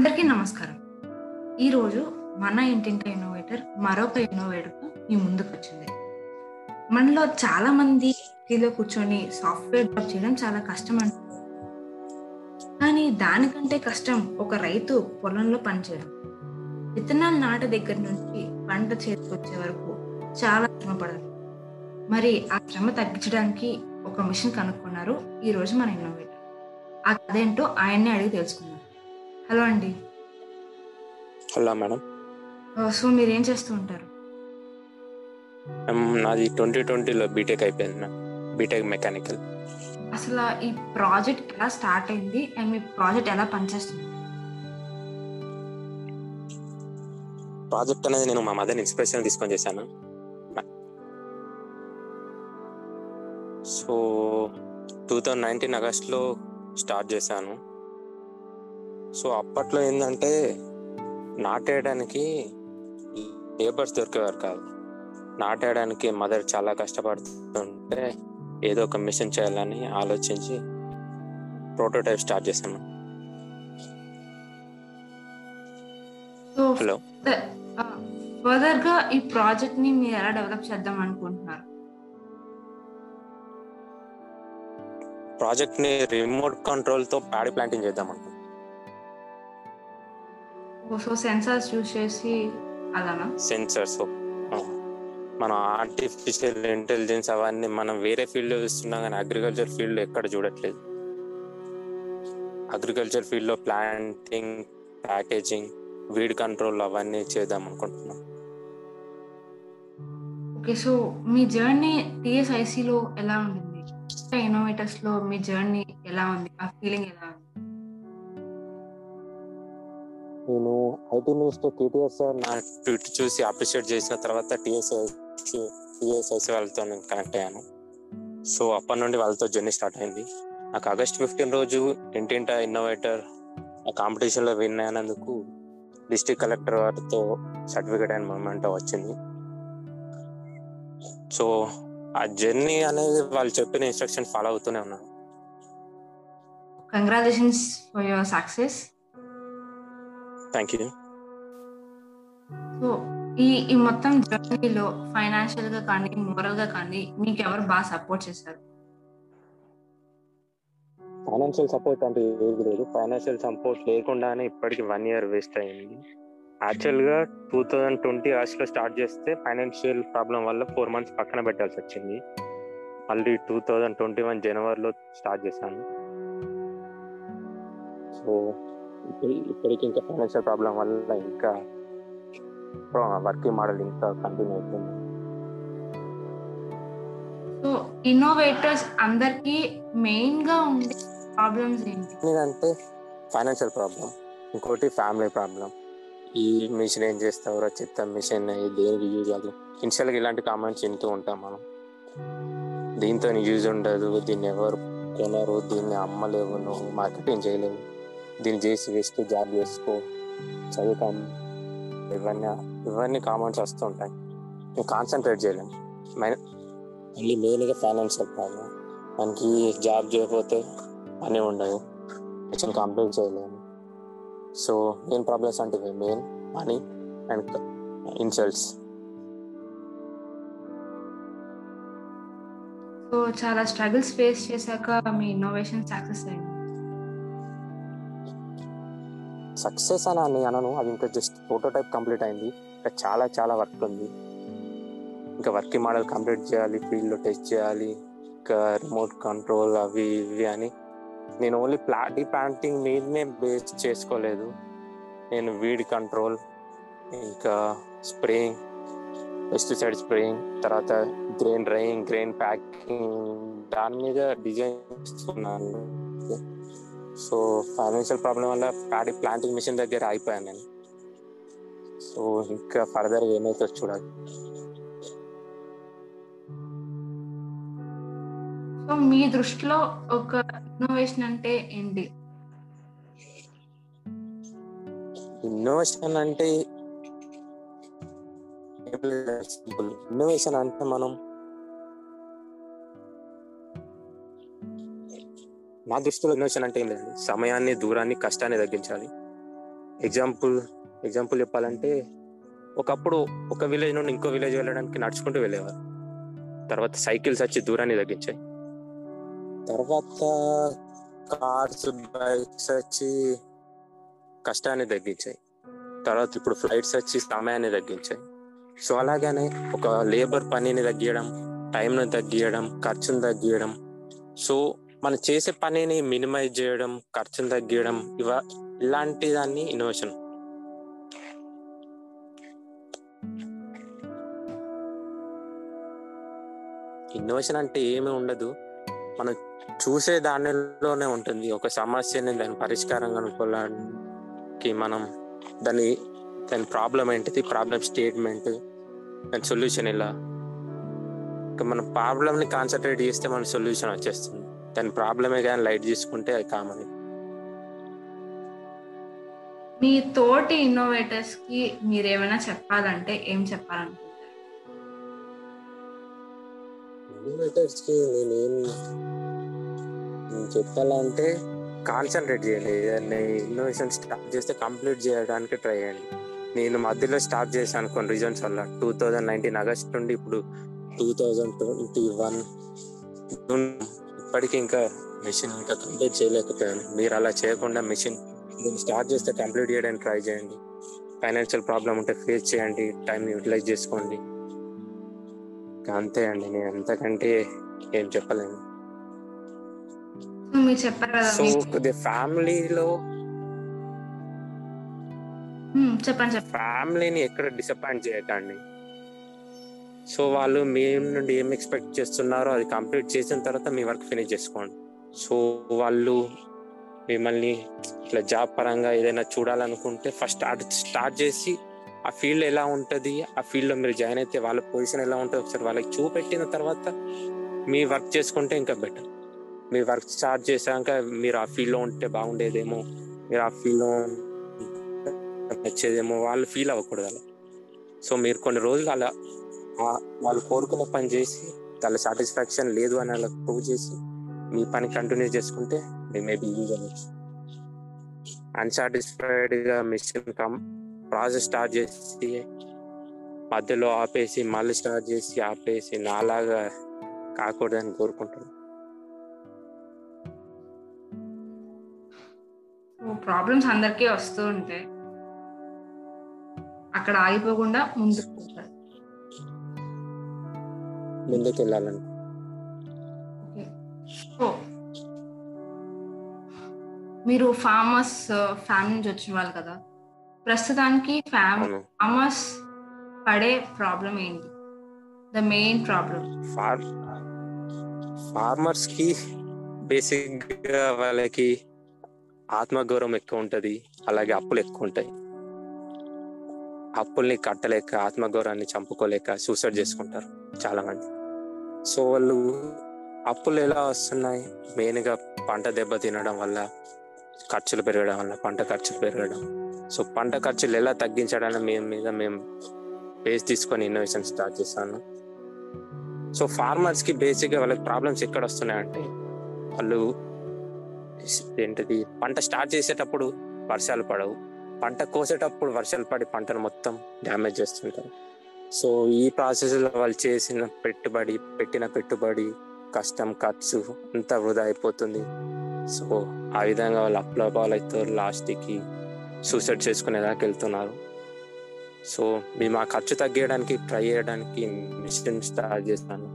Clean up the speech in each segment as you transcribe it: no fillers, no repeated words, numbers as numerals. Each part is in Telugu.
అందరికీ నమస్కారం. ఈరోజు మన ఇంటింటి ఇన్నోవేటర్ మరొక ఇన్నోవేటర్తో మీ ముందుకు వచ్చింది. మనలో చాలా మంది ఇంటిలో కూర్చొని సాఫ్ట్వేర్ జాబ్ చేయడం చాలా కష్టం అంటారు. కానీ దానికంటే కష్టం ఒక రైతు పొలంలో పనిచేయడం. విత్తనాలు నాటే దగ్గర నుంచి పంట చేతికొచ్చే వరకు చాలా శ్రమ పడాలి. మరి ఆ శ్రమ తగ్గించడానికి ఒక మిషన్ కనుక్కున్నారు ఈరోజు మన ఇన్నోవేటర్. ఆ కథ ఏంటో ఆయన్నే అడిగి తెలుసుకుందాం. హలో అండి. Hello madam. సో మీరేం చేస్తూ ఉంటారు? నాది 2020లో బీటెక్ అయిపోయింది. B Tech mechanical. అసలు ఈ ప్రాజెక్ట్ ఎలా స్టార్ట్ అయింది అండ్ మీ ప్రాజెక్ట్ ఎలా పనిచేస్తుంది? ప్రాజెక్ట్ అనేది నేను మా మదర్ ఇన్స్పిరేషన్ తీసుకొని చేశాను. సో 2019 ఆగస్ట్లో స్టార్ట్ చేశాను. సో అప్పట్లో ఏంటంటే నాటేయడానికి లేబర్స్ దొరికేవారు కాదు. నాటేయడానికి మదర్ చాలా కష్టపడుతుంటే ఏదో ఒక మిషన్ చేయాలని ఆలోచించి ప్రోటోటైప్ స్టార్ట్ చేశాను. So hello. ఫర్దర్ గా ఈ ప్రాజెక్ట్ ని మీరు ఎలా డెవలప్ చేద్దాం అనుకుంటున్నారు? ప్రాజెక్ట్ ని రిమోట్ కంట్రోల్ తో ప్యాడీ ప్లాంటింగ్ చేద్దాం అనుకుంటున్నాను. సో సెన్సార్స్ యూజ్ చేసి అలానా? సెన్సర్స్, మన ఆర్టిఫిషియల్ ఇంటెలిజెన్స్ అవన్నీ మనం వేరే ఫీల్డ్లో చూస్తున్నాం కానీ అగ్రికల్చర్ ఫీల్డ్లో ఎక్కడ చూడట్లేదు. అగ్రికల్చర్ ఫీల్డ్లో ప్లాంటింగ్, ప్యాకేజింగ్, వీడ్ కంట్రోల్ అవన్నీ చేద్దాం అనుకుంటున్నాం. ఓకే, సో మీ జర్నీ టిఎస్ఐసిలో ఎలా ఉండింది? ఇన్నోవేటర్స్ లో మీ జర్నీ ఎలా ఉంది? ఆ ఫీలింగ్ ఎలా ఉంది? నేను ఐటీ మినిస్టర్ టీటీఎస్ సార్ నా ట్వీట్ చూసి అప్రిషియేట్ చేసిన తర్వాత టీఎస్ఐసి వాళ్ళతో నేను కనెక్ట్ అయ్యాను. సో అప్పటి నుండి వాళ్ళతో జర్నీ స్టార్ట్ అయింది. నాకు ఆగస్ట్ 15 రోజు ఇంటింటా ఇన్నోవేటర్ ఆ కాంపిటీషన్లో విన్ అయినందుకు డిస్ట్రిక్ట్ కలెక్టర్ వారితో సర్టిఫికేట్ అండ్ మొమెంటో వచ్చింది. సో ఆ జర్నీ అనేది వాళ్ళు చెప్పిన ఇన్స్ట్రక్షన్ ఫాలో అవుతూనే ఉన్నాను. Congratulations for your success. Thank you. So ఈ మొత్తం జర్నీలో ఫైనాన్షియల్ గా కానీ మోరల్ గా కానీ మీకు ఎవరు బాగా సపోర్ట్ చేశారు? ఫైనాన్షియల్ సపోర్ట్ అంటే ఏది లేదు. ఫైనాన్షియల్ సపోర్ట్ లేకుండానే ఇప్పటికి 1 year వేస్ట్ అయింది. యాక్చువల్గా 2020 ఆగస్ట్లో స్టార్ట్ చేస్తే ఫైనాన్షియల్ ప్రాబ్లం వల్ల 4 months పక్కన పెట్టాల్సి వచ్చింది. మళ్ళీ 2021 జనవరిలో స్టార్ట్ చేశాను. సో ఇప్పటికి ఇంకా ఫైనాన్షియల్ ప్రాబ్లం వల్ల ఇంకా వర్కింగ్ మోడల్ ఇంకా కంటిన్యూ అవుతుంది. సో ఇన్నోవేటర్స్ అందరికి మెయిన్ గా ఉండే ప్రాబ్లమ్స్ ఏంటి? అంటే ఫైనాన్షియల్ ప్రాబ్లం, ఇంకోటి ఫ్యామిలీ ప్రాబ్లం. ఈ మిషన్ ఏం చేస్తావురా, చెత్త మిషన్, దేనికి యూజ్ అవ్వదు. ఇన్షియల్గా ఇలాంటి కామెంట్స్ వింటూ ఉంటాం మనం. దీంతో యూజ్ ఉండదు, దీన్ని ఎవరు కొనరు, దీన్ని అమ్మలేవు, నువ్వు మార్కెటింగ్ చేయలేవు, దీన్ని చేసి వేస్ట్, జాబ్ చేసుకో, చదువుతాం, ఇవన్నీ కామెంట్స్ వస్తూ ఉంటాయి. మేము కాన్సన్ట్రేట్ చేయలేము. మళ్ళీ మెయిన్గా ఫైనాన్షియల్ ప్రాబ్లం. మనకి జాబ్ చేయకపోతే మనీ ఉండదు, మిషన్ కంప్లీట్ చేయలేము. సో మెయిన్ ప్రాబ్లమ్స్ అంటే main money and insults. So చాలా స్ట్రగుల్స్ ఫేస్ చేశాక మీ ఇన్నోవేషన్ సక్సెస్ అయింది. సక్సెస్ అని అనను, అది ఇంకా జస్ట్ ప్రోటోటైప్ కంప్లీట్ అయింది. ఇంకా చాలా చాలా వర్క్ ఉంది. ఇంకా వర్కింగ్ మోడల్ కంప్లీట్ చేయాలి, ఫీల్డ్లో టెస్ట్ చేయాలి, ఇంకా రిమోట్ కంట్రోల్ అవి ఇవి అని. నేను ఓన్లీ ప్లాంటింగ్ మీదనే బేస్ చేసుకోలేదు. నేను వీడ్ కంట్రోల్, ఇంకా స్ప్రేయింగ్, పెస్టిసైడ్ స్ప్రేయింగ్, తర్వాత గ్రెయిన్ డ్రైయింగ్, గ్రెయిన్ ప్యాకింగ్, దాని మీద డిజైన్ చేస్తున్నాను. సో ఫైనాన్షియల్ ప్రాబ్లం వల్ల ప్లాంటింగ్ మిషన్ దగ్గర అయిపోయాను నేను. సో ఇంకా ఫర్దర్గా ఏమైతే చూడాలి. సో మీ దృష్టిలో ఒక ఇన్నోవేషన్ అంటే ఏంటి? ఇన్నోవేషన్ అంటే ఇన్నోవేషన్ అంటే నా దృష్టిలో ఇన్నోవేషన్ అంటే ఏం లేదు, సమయాన్ని, దూరాన్ని, కష్టాన్ని తగ్గించాలి. ఎగ్జాంపుల్ చెప్పాలంటే, ఒకప్పుడు ఒక విలేజ్ నుండి ఇంకో విలేజ్ వెళ్ళడానికి నడుచుకుంటూ వెళ్ళేవారు. తర్వాత సైకిల్స్ వచ్చి దూరాన్ని తగ్గించాయి. తర్వాత కార్స్, బైక్స్ వచ్చి కష్టాన్ని తగ్గించాయి. తర్వాత ఇప్పుడు ఫ్లైట్స్ వచ్చి సమయాన్ని తగ్గించాయి. సో అలాగనే ఒక లేబర్ పనిని తగ్గించడం, టైంను తగ్గించడం, ఖర్చును తగ్గించడం, సో మనం చేసే పనిని మినిమైజ్ చేయడం, ఖర్చును తగ్గించడం, ఇలాంటి దాన్ని ఇన్నోవేషన్. ఇన్నోవేషన్ అంటే ఏమీ ఉండదు, మనం చూసే దానిలోనే ఉంటుంది. ఒక సమస్యని దాని పరిష్కారం కనుక్కోవడానికి మనం దాని ప్రాబ్లం ఏంటిది, ప్రాబ్లం స్టేట్మెంట్, దాని సొల్యూషన్ ఎలా. మన ప్రాబ్లమ్ని కాన్సన్ట్రేట్ చేస్తే మన సొల్యూషన్ వచ్చేస్తుంది. దాని ప్రాబ్లమే కానీ లైట్ తీసుకుంటే అది కామన్. మీ తోటి ఇన్నోవేటర్స్ కి మీరు ఏమైనా చెప్పాలంటే ఏం చెప్పాలనుకుంటారు? ఇన్నోవేటర్స్ కి నేను చెప్పాలంటే కాన్సన్ట్రేట్ చేయండి. ఏదైనా ఇన్నోవేషన్ స్టార్ట్ చేస్తే కంప్లీట్ చేయడానికి ట్రై చేయండి. నేను మధ్యలో స్టార్ట్ చేశాను కొన్ని రీజన్స్ వల్ల. 2019 ఆగస్ట్ నుండి ఇప్పుడు 2021 ఇప్పటికీ ఇంకా మిషన్ ఇంకా కంప్లీట్ చేయలేకపోయాను. మీరు అలా చేయకుండా మిషన్ స్టార్ట్ చేస్తే కంప్లీట్ చేయడానికి ట్రై చేయండి. ఫైనాన్షియల్ ప్రాబ్లం ఉంటే ఫేస్ చేయండి, టైంని యూటిలైజ్ చేసుకోండి. అంతే అండి, నేను అంతకంటే ఏం చెప్పలేను. మీరు చెప్పారు కదా, సో ఫ్యామిలీలో చెప్పండి. ఫ్యామిలీని ఎక్కడ డిసప్పాయింట్ చేయకండి. సో వాళ్ళు మీ నుండి ఏం ఎక్స్పెక్ట్ చేస్తున్నారో అది కంప్లీట్ చేసిన తర్వాత మీ వర్క్ ఫినిష్ చేసుకోండి. సో వాళ్ళు మిమ్మల్ని ఇట్లా జాబ్ పరంగా ఏదైనా చూడాలనుకుంటే ఫస్ట్ స్టార్ట్ చేసి ఆ ఫీల్డ్ ఎలా ఉంటుంది, ఆ ఫీల్డ్లో మీరు జాయిన్ అయితే వాళ్ళ పొజిషన్ ఎలా ఉంటుంది ఒకసారి వాళ్ళకి చూపెట్టిన తర్వాత మీ వర్క్ చేసుకుంటే ఇంకా బెటర్. మీ వర్క్ స్టార్ట్ చేశాక మీరు ఆ ఫీల్డ్లో ఉంటే బాగుండేదేమో, మీరు ఆ ఫీల్డ్లో వచ్చేదేమో వాళ్ళు ఫీల్ అవ్వకూడదు అలా. సో మీరు కొన్ని రోజులు అలా వాళ్ళు కోరుకున్న పని చేసి వాళ్ళ సాటిస్ఫాక్షన్ లేదు అని అలా ప్రూవ్ చేసి మీ పని కంటిన్యూ చేసుకుంటే మేబీ యూజ్ అవ్వచ్చు. అన్సాటిస్ఫైడ్గా మిషన్ ప్రాసెస్ స్టార్ట్ చేసి మధ్యలో ఆపేసి మళ్ళీ స్టార్ట్ చేసి ఆపేసి నాలాగా కాకూడదని కోరుకుంటున్నాను. ప్రాబ్లమ్స్ అందరికీ వస్తూ ఉంటాయి, అక్కడ ఆగిపోకుండా ముందుకు వెళ్ళాలని. మీరు ఫార్మర్స్ ఫ్యామిలీ నుంచి వచ్చిన వాళ్ళు కదా, ప్రస్తుతానికి ఫార్మర్స్ పడే ప్రాబ్లం ఏంటి? ద మెయిన్ ప్రాబ్లం ఫార్మర్స్ కి బేసిక్ గా వాళ్ళకి ఆత్మగౌరవం ఎక్కువ ఉంటది, అలాగే అప్పులు ఎక్కువ ఉంటాయి. అప్పుల్ని కట్టలేక ఆత్మగౌరవాన్ని చంపుకోలేక సూసైడ్ చేసుకుంటారు చాలా మంది. సో వాళ్ళు అప్పులు ఎలా వస్తున్నాయి? మెయిన్గా పంట దెబ్బ తినడం వల్ల, ఖర్చులు పెరగడం వల్ల, పంట ఖర్చులు పెరగడం. సో పంట ఖర్చులు ఎలా తగ్గించడానికి మేము బేస్ తీసుకొని ఇన్నోవేషన్ స్టార్ట్ చేస్తాను. సో ఫార్మర్స్కి బేసిక్గా వాళ్ళకి ప్రాబ్లమ్స్ ఎక్కడ వస్తున్నాయంటే, వాళ్ళు ఏంటిది పంట స్టార్ట్ చేసేటప్పుడు వర్షాలు పడవు, పంట కోసేటప్పుడు వర్షాలు పడి పంటను మొత్తం డ్యామేజ్ చేస్తుంటారు. సో ఈ ప్రాసెస్లో వాళ్ళు పెట్టిన పెట్టుబడి, కష్టం, ఖర్చు అంతా వృధా అయిపోతుంది. సో ఆ విధంగా వాళ్ళు అప్పుల పాలవుతారు, లాస్ట్కి సూసైడ్ చేసుకునేదాకా వెళ్తున్నారు. సో మేము ఆ ఖర్చు తగ్గించడానికి ట్రై చేయడానికి మిషన్ స్టార్ట్ చేస్తాను.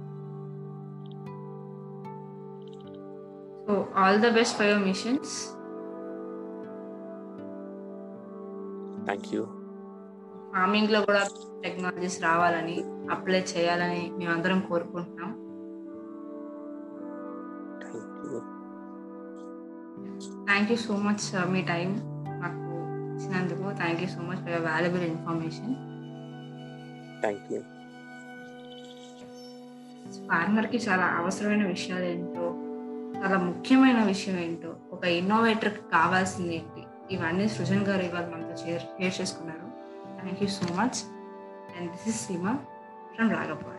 So all the best for your machines. Thank you. Farming లో కూడా టెక్నాలజీస్ రావాలని, అప్లై చేయాలని మేమందరం కోరుకుంటున్నాం. థ్యాంక్ యూ సో మచ్ మీ టైం నాకు ఇచ్చినందుకు. Thank you so much for your valuable information. Thank you. ఫార్మర్కి చాలా అవసరమైన విషయాలు ఏంటో, చాలా ముఖ్యమైన విషయం ఏంటో, ఒక ఇన్నోవేటర్కి కావాల్సింది ఏంటి, ఇవన్నీ సృజన్ గారు ఇవాళ మనతో షేర్ చేసుకున్నారు. Thank you so much. And this is Seema from Ragapur.